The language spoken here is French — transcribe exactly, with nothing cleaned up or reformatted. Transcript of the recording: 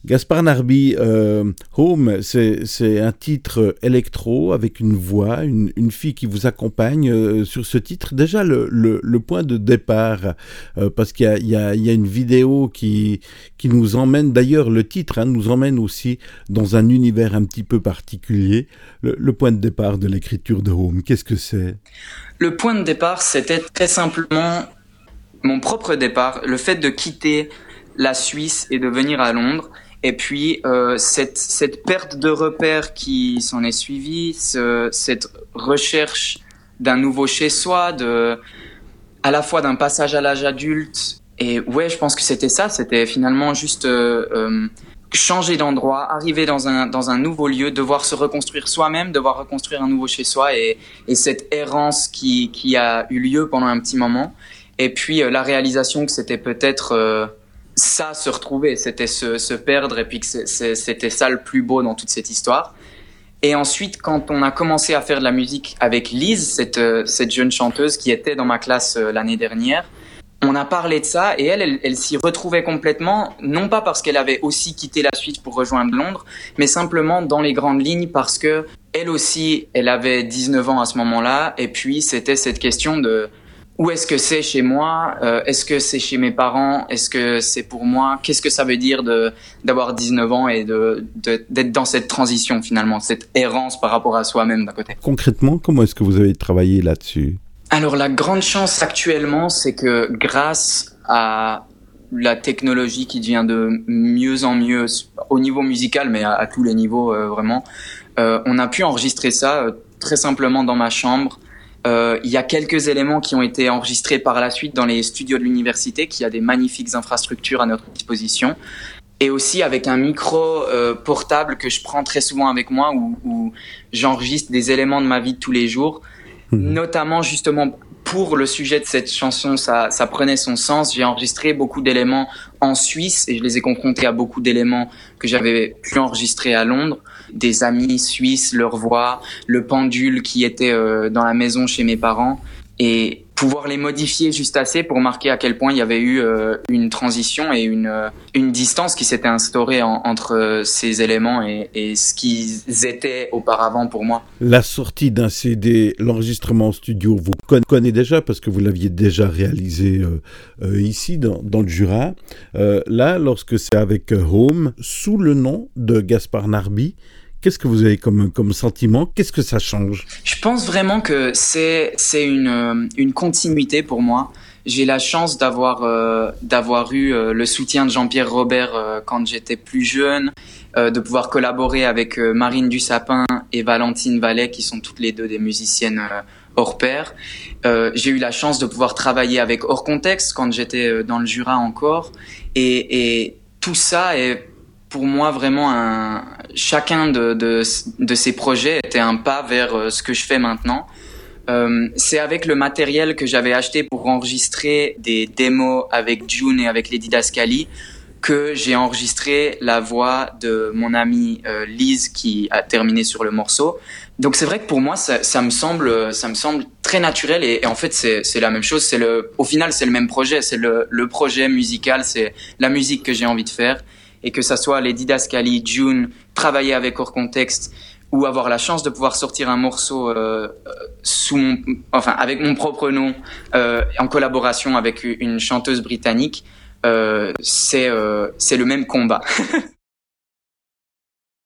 Gaspard Narby, euh, Home, c'est, c'est un titre électro avec une voix, une, une fille qui vous accompagne euh, sur ce titre. Déjà, le, le, le point de départ, euh, parce qu'il y a, il y, a, il y a une vidéo qui, qui nous emmène, d'ailleurs le titre hein, nous emmène aussi dans un univers un petit peu particulier. Le, le point de départ de l'écriture de Home, qu'est-ce que c'est ? Le point de départ, c'était très simplement mon propre départ, le fait de quitter la Suisse et de venir à Londres. Et puis euh, cette cette perte de repères qui s'en est suivie, ce, cette recherche d'un nouveau chez soi, de à la fois d'un passage à l'âge adulte. Et ouais, je pense que c'était ça. C'était finalement juste euh, euh, changer d'endroit, arriver dans un dans un nouveau lieu, devoir se reconstruire soi-même, devoir reconstruire un nouveau chez soi, et et cette errance qui qui a eu lieu pendant un petit moment. Et puis euh, la réalisation que c'était peut-être euh, ça, se retrouver, c'était se, se perdre, et puis que c'est, c'est, c'était ça le plus beau dans toute cette histoire. Et ensuite, quand on a commencé à faire de la musique avec Lise, cette, cette jeune chanteuse qui était dans ma classe l'année dernière, on a parlé de ça, et elle, elle, elle s'y retrouvait complètement, non pas parce qu'elle avait aussi quitté la Suisse pour rejoindre Londres, mais simplement dans les grandes lignes parce que elle aussi, elle avait dix-neuf ans à ce moment-là, et puis c'était cette question de où est-ce que c'est chez moi ? euh, Est-ce que c'est chez mes parents ? Est-ce que c'est pour moi ? Qu'est-ce que ça veut dire de, d'avoir dix-neuf ans et de, de, d'être dans cette transition finalement, cette errance par rapport à soi-même d'un côté ? Concrètement, comment est-ce que vous avez travaillé là-dessus ? Alors la grande chance actuellement, c'est que grâce à la technologie qui devient de mieux en mieux au niveau musical, mais à, à tous les niveaux euh, vraiment, euh, on a pu enregistrer ça euh, très simplement dans ma chambre. Euh, il y a quelques éléments qui ont été enregistrés par la suite dans les studios de l'université, qui a des magnifiques infrastructures à notre disposition, et aussi avec un micro euh, portable que je prends très souvent avec moi, où, où j'enregistre des éléments de ma vie de tous les jours, mmh. notamment justement pour le sujet de cette chanson, ça, ça prenait son sens. J'ai enregistré beaucoup d'éléments en Suisse et je les ai confrontés à beaucoup d'éléments que j'avais pu enregistrer à Londres. Des amis suisses, leur voix, le pendule qui était euh, dans la maison chez mes parents, et pouvoir les modifier juste assez pour marquer à quel point il y avait eu euh, une transition et une, euh, une distance qui s'était instaurée en, entre euh, ces éléments et, et ce qu'ils étaient auparavant pour moi. La sortie d'un C D, l'enregistrement en studio, vous connaissez déjà parce que vous l'aviez déjà réalisé euh, euh, ici dans, dans le Jura. Euh, là, lorsque c'est avec euh, Home, sous le nom de Gaspard Narby, qu'est-ce que vous avez comme, comme sentiment ? Qu'est-ce que ça change ? Je pense vraiment que c'est, c'est une, une continuité pour moi. J'ai la chance d'avoir, euh, d'avoir eu euh, le soutien de Jean-Pierre Robert euh, quand j'étais plus jeune, euh, de pouvoir collaborer avec euh, Marine Dussapin et Valentine Vallet, qui sont toutes les deux des musiciennes euh, hors pair. Euh, j'ai eu la chance de pouvoir travailler avec Hors Contexte quand j'étais euh, dans le Jura encore. Et, et tout ça est pour moi vraiment un... Chacun de, de, de ces projets était un pas vers euh, ce que je fais maintenant. Euh, c'est avec le matériel que j'avais acheté pour enregistrer des démos avec June et avec Lady Dascali que j'ai enregistré la voix de mon amie euh, Lise qui a terminé sur le morceau. Donc c'est vrai que pour moi ça, ça me semble ça me semble très naturel, et, et en fait c'est c'est la même chose. C'est le au final c'est le même projet. C'est le le projet musical. C'est la musique que j'ai envie de faire. Et que ça soit Lady Dascali, June, travailler avec Hors Contexte, ou avoir la chance de pouvoir sortir un morceau euh, sous mon, enfin avec mon propre nom, euh, en collaboration avec une chanteuse britannique, euh, c'est euh, c'est le même combat.